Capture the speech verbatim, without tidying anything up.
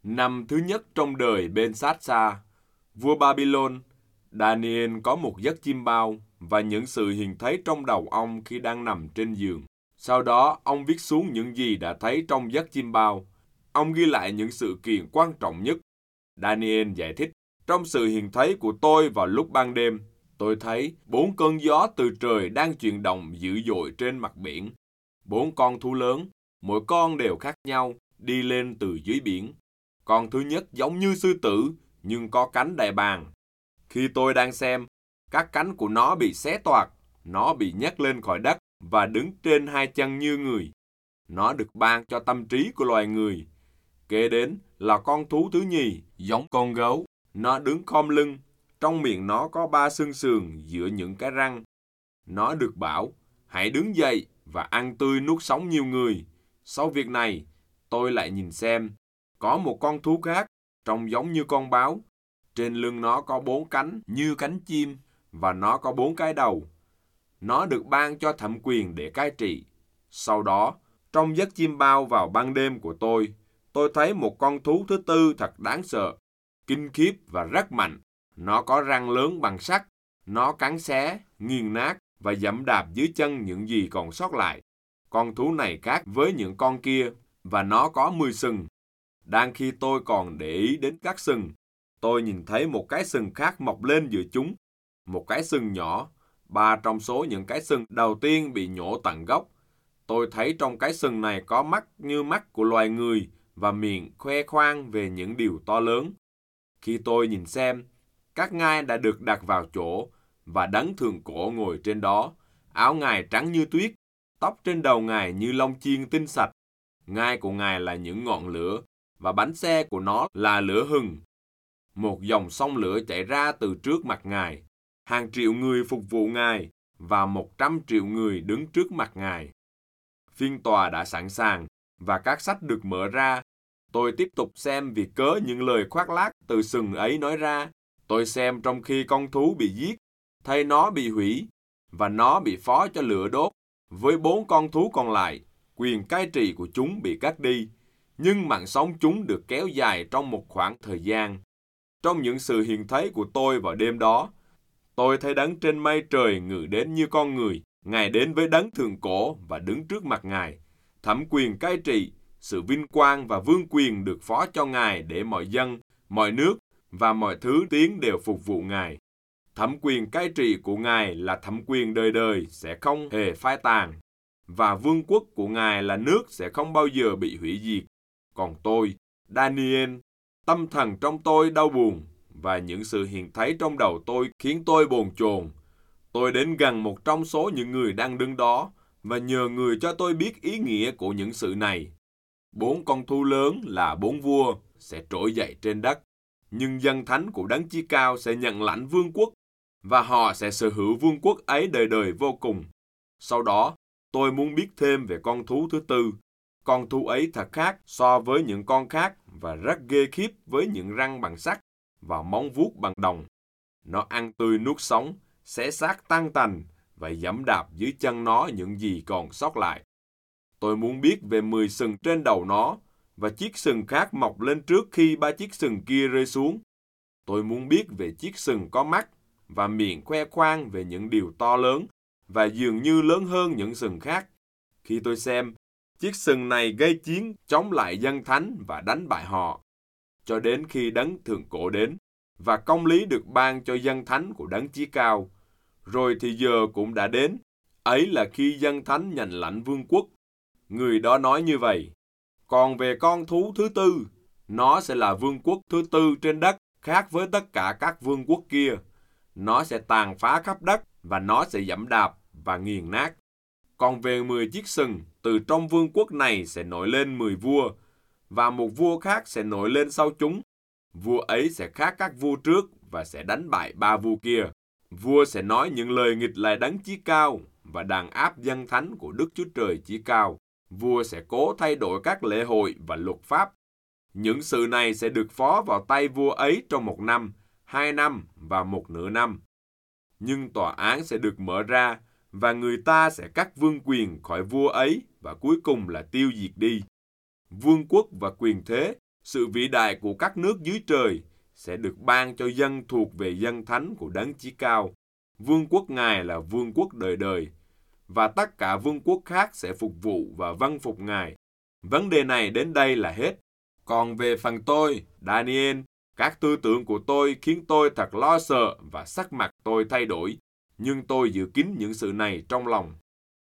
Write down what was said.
Năm thứ nhất trong đời Ben-sát-sa, vua Babylon, Daniel có một giấc chiêm bao và những sự hiện thấy trong đầu ông khi đang nằm trên giường. Sau đó, ông viết xuống những gì đã thấy trong giấc chiêm bao. Ông ghi lại những sự kiện quan trọng nhất. Daniel giải thích, trong sự hiện thấy của tôi vào lúc ban đêm, tôi thấy bốn cơn gió từ trời đang chuyển động dữ dội trên mặt biển. Bốn con thú lớn, mỗi con đều khác nhau, đi lên từ dưới biển. Con thứ nhất giống như sư tử, nhưng có cánh đại bàng. Khi tôi đang xem, các cánh của nó bị xé toạc, nó bị nhấc lên khỏi đất và đứng trên hai chân như người. Nó được ban cho tâm trí của loài người. Kế đến là con thú thứ nhì, giống con gấu. Nó đứng khom lưng, trong miệng nó có ba xương sườn giữa những cái răng. Nó được bảo, hãy đứng dậy và ăn tươi nuốt sống nhiều người. Sau việc này, tôi lại nhìn xem, có một con thú khác, trông giống như con báo. Trên lưng nó có bốn cánh như cánh chim, và nó có bốn cái đầu. Nó được ban cho thẩm quyền để cai trị. Sau đó, trong giấc chiêm bao vào ban đêm của tôi, tôi thấy một con thú thứ tư thật đáng sợ, kinh khiếp và rất mạnh. Nó có răng lớn bằng sắt, nó cắn xé, nghiền nát và giẫm đạp dưới chân những gì còn sót lại. Con thú này khác với những con kia, và nó có mười sừng. Đang khi tôi còn để ý đến các sừng, tôi nhìn thấy một cái sừng khác mọc lên giữa chúng. Một cái sừng nhỏ, ba trong số những cái sừng đầu tiên bị nhổ tận gốc. Tôi thấy trong cái sừng này có mắt như mắt của loài người và miệng khoe khoang về những điều to lớn. Khi tôi nhìn xem, các ngai đã được đặt vào chỗ và đấng thượng cổ ngồi trên đó. Áo ngài trắng như tuyết, tóc trên đầu ngài như lông chiên tinh sạch. Ngai của ngài là những ngọn lửa và bánh xe của nó là lửa hừng. Một dòng sông lửa chảy ra từ trước mặt ngài. Hàng triệu người phục vụ ngài và một trăm triệu người đứng trước mặt ngài. Phiên tòa đã sẵn sàng và các sách được mở ra. Tôi tiếp tục xem vì cớ những lời khoác lác từ sừng ấy nói ra. Tôi xem trong khi con thú bị giết, thấy nó bị hủy và nó bị phó cho lửa đốt. Với bốn con thú còn lại, quyền cai trị của chúng bị cắt đi, nhưng mạng sống chúng được kéo dài trong một khoảng thời gian. Trong những sự hiện thấy của tôi vào đêm đó, tôi thấy đấng trên mây trời ngự đến như con người. Ngài đến với đấng thượng cổ và đứng trước mặt Ngài. Thẩm quyền cai trị, sự vinh quang và vương quyền được phó cho Ngài để mọi dân, mọi nước và mọi thứ tiếng đều phục vụ Ngài. Thẩm quyền cai trị của Ngài là thẩm quyền đời đời sẽ không hề phai tàn, và vương quốc của Ngài là nước sẽ không bao giờ bị hủy diệt. Còn tôi, Daniel, tâm thần trong tôi đau buồn, và những sự hiện thấy trong đầu tôi khiến tôi bồn chồn. Tôi đến gần một trong số những người đang đứng đó, và nhờ người cho tôi biết ý nghĩa của những sự này. Bốn con thú lớn là bốn vua sẽ trỗi dậy trên đất, nhưng dân thánh của Đấng Chí Cao sẽ nhận lãnh vương quốc, và họ sẽ sở hữu vương quốc ấy đời đời vô cùng. Sau đó, tôi muốn biết thêm về con thú thứ tư. Con thú ấy thật khác so với những con khác và rất ghê khiếp với những răng bằng sắt và móng vuốt bằng đồng. Nó ăn tươi nuốt sống, xé xác tan tành và giẫm đạp dưới chân nó những gì còn sót lại. Tôi muốn biết về mười sừng trên đầu nó và chiếc sừng khác mọc lên trước khi ba chiếc sừng kia rơi xuống. Tôi muốn biết về chiếc sừng có mắt và miệng khoe khoang về những điều to lớn và dường như lớn hơn những sừng khác. Khi tôi xem, chiếc sừng này gây chiến chống lại dân thánh và đánh bại họ, cho đến khi Đấng Thượng Cổ đến, và công lý được ban cho dân thánh của Đấng Chí Cao. Rồi thì giờ cũng đã đến, ấy là khi dân thánh nhận lãnh vương quốc. Người đó nói như vậy. Còn về con thú thứ tư, nó sẽ là vương quốc thứ tư trên đất, khác với tất cả các vương quốc kia. Nó sẽ tàn phá khắp đất, và nó sẽ giẫm đạp và nghiền nát. Còn về mười chiếc sừng, từ trong vương quốc này sẽ nổi lên mười vua, và một vua khác sẽ nổi lên sau chúng. Vua ấy sẽ khác các vua trước và sẽ đánh bại ba vua kia. Vua sẽ nói những lời nghịch lại Đấng Chí Cao và đàn áp dân thánh của Đức Chúa Trời Chí Cao. Vua sẽ cố thay đổi các lễ hội và luật pháp. Những sự này sẽ được phó vào tay vua ấy trong một năm, hai năm và một nửa năm. Nhưng tòa án sẽ được mở ra, và người ta sẽ cắt vương quyền khỏi vua ấy và cuối cùng là tiêu diệt đi. Vương quốc và quyền thế Sự vĩ đại của các nước dưới trời sẽ được ban cho dân thuộc về dân thánh của Đấng Chí Cao. Vương quốc Ngài là vương quốc đời đời, và tất cả vương quốc khác sẽ phục vụ và vâng phục Ngài. Vấn đề này đến đây là hết. Còn về phần tôi, Daniel, các tư tưởng của tôi khiến tôi thật lo sợ và sắc mặt tôi thay đổi, nhưng tôi giữ kín những sự này trong lòng.